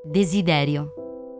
Desiderio.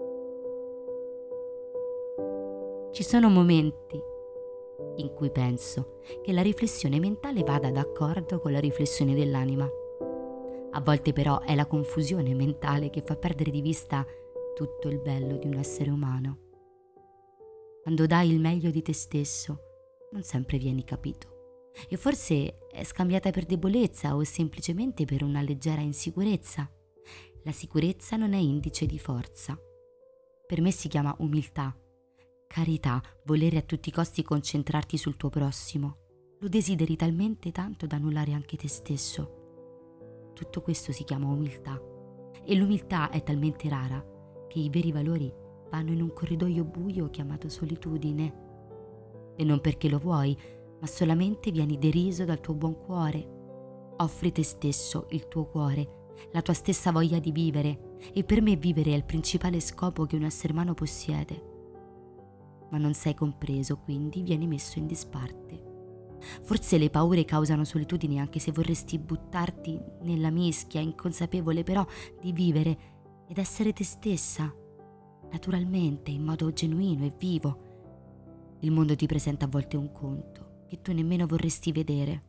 Ci sono momenti in cui penso che la riflessione mentale vada d'accordo con la riflessione dell'anima. A volte però è la confusione mentale che fa perdere di vista tutto il bello di un essere umano. Quando dai il meglio di te stesso, non sempre vieni capito. E forse è scambiata per debolezza o semplicemente per una leggera insicurezza. La sicurezza non è indice di forza. Per me si chiama umiltà, carità, volere a tutti i costi concentrarti sul tuo prossimo. Lo desideri talmente tanto da annullare anche te stesso. Tutto questo si chiama umiltà. E l'umiltà è talmente rara che i veri valori vanno in un corridoio buio chiamato solitudine. E non perché lo vuoi, ma solamente vieni deriso dal tuo buon cuore. Offri te stesso, il tuo cuore, la tua stessa voglia di vivere, e per me vivere è il principale scopo che un essere umano possiede. Ma non sei compreso, quindi vieni messo in disparte. Forse le paure causano solitudine anche se vorresti buttarti nella mischia, inconsapevole però di vivere ed essere te stessa, naturalmente, in modo genuino e vivo. Il mondo ti presenta a volte un conto che tu nemmeno vorresti vedere.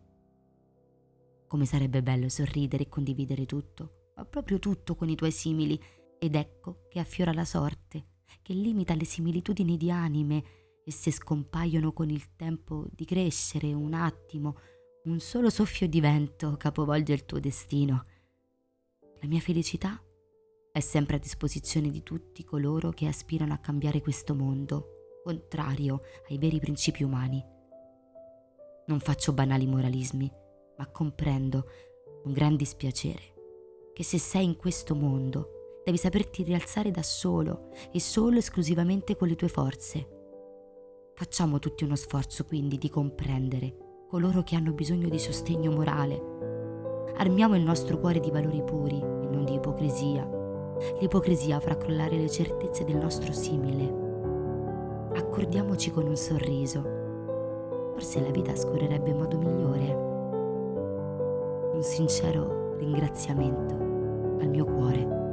Come sarebbe bello sorridere e condividere tutto, ma proprio tutto con i tuoi simili, ed ecco che affiora la sorte, che limita le similitudini di anime. Esse scompaiono con il tempo di crescere, un attimo, un solo soffio di vento capovolge il tuo destino. La mia felicità è sempre a disposizione di tutti coloro che aspirano a cambiare questo mondo, contrario ai veri principi umani. Non faccio banali moralismi, ma comprendo, con gran dispiacere, che se sei in questo mondo devi saperti rialzare da solo e solo esclusivamente con le tue forze. Facciamo tutti uno sforzo quindi di comprendere coloro che hanno bisogno di sostegno morale. Armiamo il nostro cuore di valori puri e non di ipocrisia. L'ipocrisia farà crollare le certezze del nostro simile. Accordiamoci con un sorriso. Forse la vita scorrerebbe in modo migliore. Un sincero ringraziamento al mio cuore.